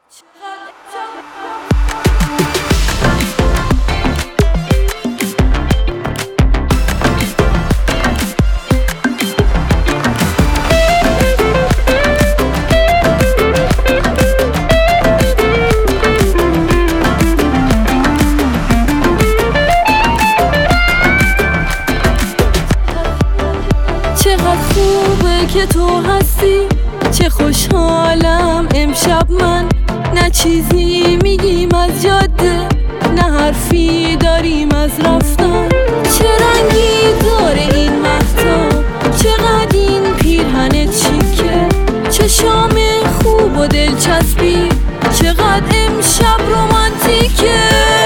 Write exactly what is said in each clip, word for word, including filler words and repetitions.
چقدر خوبه که تو هستی، چه خوشحالم امشب من. نه چیزی میگیم از جاده، نه حرفی داریم از رفتن. چه رنگی داره این مهتاب، چقدر این پیرهنت شیکه. چه شام خوب و دلچسبی، چقدر امشب رومانتیکه.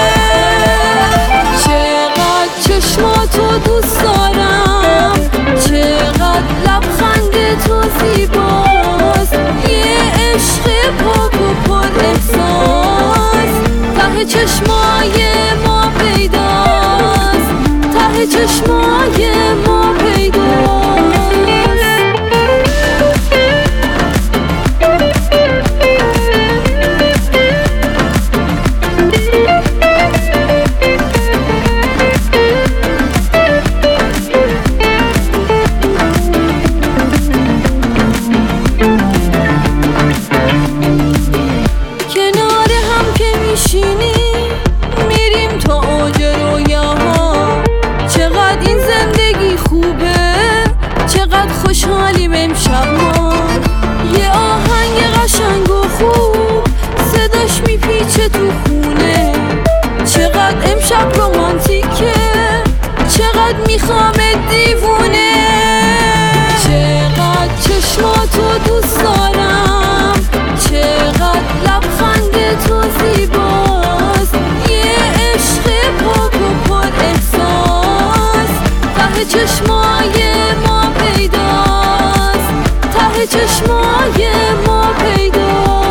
چقدر چشماتو دوست دارم، چقدر لبخند تو زیباست. یه عشق پاک و پر احساس، ته چشمای ما پیداست، ته چشمای ما پیداست. میریم تا اوج رویاها، چقدر این زندگی خوبه، چقدر خوشحالیم امشب ما. یه آهنگ قشنگ و خوب صداش میپیچه تو خونه. چقدر امشب رومانتیکه، چقدر میخوامه دیوونه. چقدر چشماتو دوست دارم، چقدر لبخند تو زیباست. یه عشق پاک و پر احساس، ته چشمای ما پیداست، ته چشمای ما پیداست.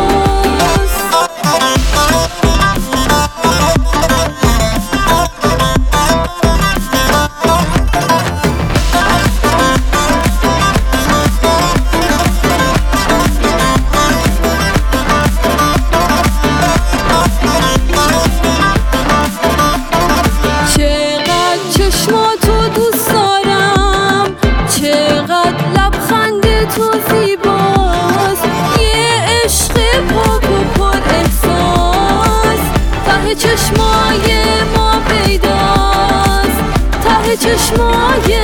چشماتو دوست دارم، چقدر لبخند تو زیباست. یه عشق پاک و پر احساس، ته چشمای ما پیداست، ته چشمای